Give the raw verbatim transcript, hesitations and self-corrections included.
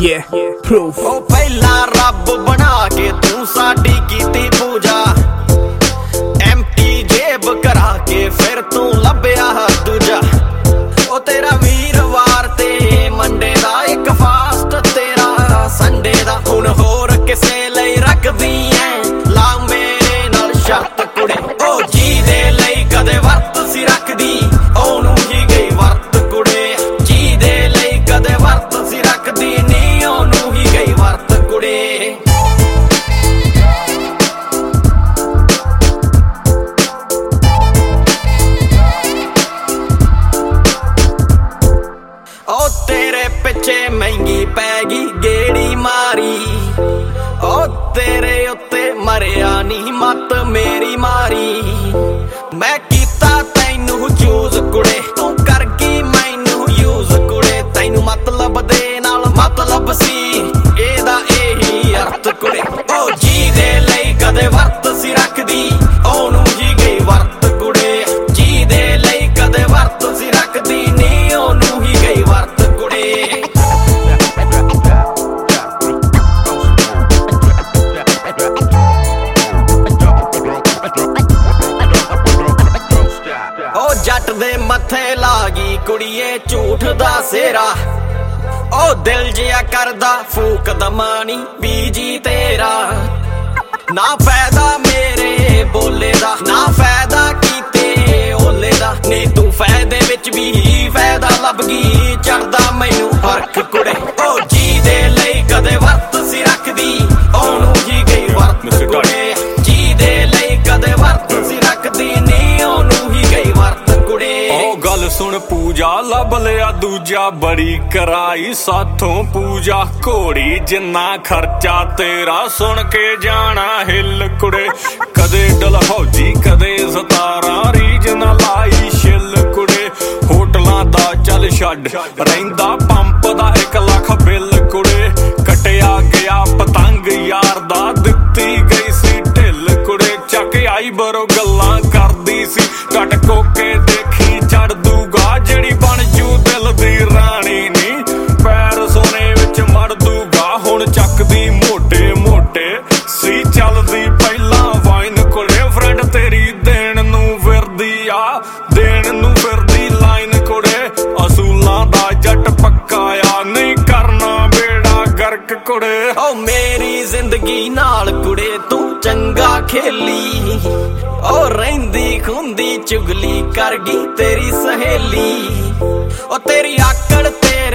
Yeah, proof. ਉਹ ਪਹਿਲਾਂ ਰੱਬ ਬਣਾ ਕੇ ਤੂੰ ਸਾਡੀ ਕੀਤੀ ਪੂਜਾ, ਐਮਟੀ ਜੇਬ ਕਰਾ ਕੇ ਫਿਰ ਤੂੰ ਲੱਭਿਆ ਦੂਜਾ। ਉਹ ਤੇਰਾ ਵੀਰਵਾਰ ਤੇ ਮੰਡੇ ਦਾ ਇੱਕ ਫਾਸਟ, ਤੇਰਾ ਸੰਡੇ ਦਾ ਹੁਣ ਹੋਰ ਕਿਸੇ ਲਈ ਰੱਖਦੀ ਐ ਲਾ ਮੇਰੇ ਨਾਲ ਸ਼ਰਤ ਕੁੜੇ। ਉਹ ਜੀ ਦੇ ਲਈ ਕਦੇ ਵਰਤ ਸੀ ਰੱਖਦੀ ਉਹਨੂੰ ਹੀ ਗਈ ਵਰਤ ਕੁੜੇ, ਜੀ ਦੇ ਲਈ ਕਦੇ ਵਰਤ ਸੀ ਰੱਖਦੀ ਨੀ ਉਹਨੂੰ ਹੀ ਗਈ ਵਰਤ ਕੁੜੇ। ਉਹ ਤੇਰੇ ਪਿੱਛੇ ਮਹਿੰਗੀ ਪੈ ਗਈ ਗੇੜੀ ਮਾਰੀ, ਉਹ ਤੇਰੇ ਉੱਤੇ ਮਰਿਆ ਨੀ ਮੱਤ ਮੇਰੀ ਮਾਰੀ। ਮੈਂ ਕੀਤਾ ਤੈਨੂੰ ਚੂਜ਼ ਕੁੜੇ, ਤੂੰ ਕਰ ਗਈ ਮੈਨੂੰ ਯੂਜ਼ ਕੁੜੇ, ਤੈਨੂੰ ਮਤਲਬ ਦੇ ਨਾਲ ਮਤਲਬ ਸੀ ਇਹਦਾ ਇਹੀ ਅਰਥ ਕੁੜੇ। ਉਹ ਜੀ ਦੇ ਲਈ ਕਦੇ ਵਰਤ ਸੀ ਰੱਖਦੀ ਉਹਨੂੰ ਹੀ ਗਈ ਵਰਤ ਕੁੜੇ, ਜੀ ਦੇ ਲਈ ਕਦੇ ਵਰਤ ਸੀ ਰੱਖਦੀ ਨੀ ਉਹਨੂੰ ਹੀ ਗਈ ਵਰਤ ਕੁੜੇ। ਉਹ ਜੱਟ ਦੇ ਮੱਥੇ ਲਾ ਗਈ ਕੁੜੀਏ ਝੂਠ ਦਾ ਸੇਰਾ, ਉਹ ਦਿਲ ਜਿਆ ਕਰਦਾ ਫੂਕ ਦਮਾਣੀ ਬੀਜੀ ਤੇਰਾ। ਨਾ ਫਾਇਦਾ ਮੇਰੇ ਬੋਲੇ ਦਾ, ਨਾ ਫਾਇਦਾ ਕੀਤੇ ਓਲੇ ਦਾ, ਨੀ ਤੂੰ ਫਾਇਦੇ ਵਿੱਚ ਵੀ ਫਾਇਦਾ ਲੱਭ ਗਈ, ਚੜਦਾ ਮੈਨੂੰ ਫਰਕ ਕੁੜੇ। ਉਹ ਜੀ ਦੇ ਲਈ ਕਦੇ ਵਰਤ ਸੀ ਰੱਖਦੀ ਉਹਨੂੰ ਹੀ ਗਈ ਵਰਤ ਕੁੜੇ, ਜੀ ਦੇ ਲਈ ਕਦੇ ਵਰਤ ਸੀ ਰੱਖਦੀ ਨੀ ਉਹਨੂੰ ਹੀ ਗਈ ਵਰਤ ਕੁੜੇ। ਉਹ ਗੱਲ ਸੁਣ ਪੂਜਾ ਲੱਭ ਲਿਆ ਦੂਜਾ, ਬੜੀ ਕਰਾਈ ਸਾਥੋਂ ਪੂਜਾ ਘੋੜੀ ਜਿੰਨਾ ਖਰਚਾ ਤੇਰਾ ਸੁਣ ਕੇ ਜਾਣਾ ਹਿੱਲ ਕੁੜੇ। ਕਦੇ ਡਲਹੌਜੀ ਕਦੇ ਸਤਾਰਾਂ ਰੀਝ ਨਾ ਲਾਈ ਛਿੱਲ ਕੁੜੇ, ਹੋਟਲਾਂ ਦਾ ਚੱਲ ਛੱਡ ਰਹਿੰਦਾ ਪੰਪ ਦਾ ਇੱਕ ਲੱਖ ਬਿੱਲ ਕੁੜੇ। ਕਟਿਆ ਗਿਆ ਪਤੰਗ ਯਾਰ ਦਾ ਦਿੱਤੀ ਗਈ ਸੀ ਢਿੱਲ ਕੁੜੇ, ਚੱਕ ਆਈ ਬਰੋ ਗੱਲਾਂ ਕਰਦੀ ਸੀ ਕੱਟ ਕੋਕੇ ਦੇਖੀ ਚੜ ਦੂਗਾ, ਜਿਹੜੀ ਬਣ ਜੂ ਦਿਲ ਦੀ ਰਾਣੀ ਨੀ ਪੈਰ ਸੋਨੇ ਵਿੱਚ ਮੜ ਦੂਗਾ। ਹੁਣ ਚੱਕਦੀ ਮੋਟੇ ਮੋਟੇ ਸੀ ਚੱਲਦੀ ਪਹਿਲਾਂ ਵਾਈਨ ਕੁੜੇ, ਫਰੈਂਡ ਤੇਰੀ ਦੇਣ ਨੂੰ ਫਿਰਦੀ ਆ ਦੇਣ ਨੂੰ ਫਿਰਦੀ ਲਾਈਨ ਕੁੜੇ। ਅਸੂਲਾਂ ਦਾ ਜੱਟ ਪੱਕਾ ਆ ਨਹੀਂ ਕਰਨਾ ਬੇੜਾ ਗਰਕ ਕੁੜੇ। ਉਹ ਮੇਰੀ ਜ਼ਿੰਦਗੀ ਨਾਲ ਕੁੜੇ ਤੂੰ ਚੰਗਾ ਖੇਲੀ, ਉਹ ਰਹਿੰਦੀ ਖੁੰਦੀ ਚੁਗਲੀ ਕਰ ਗਈ ਤੇਰੀ ਸਹੇਲੀ। ਉਹ ਤੇਰੀ ਆਕੜ ਤੇ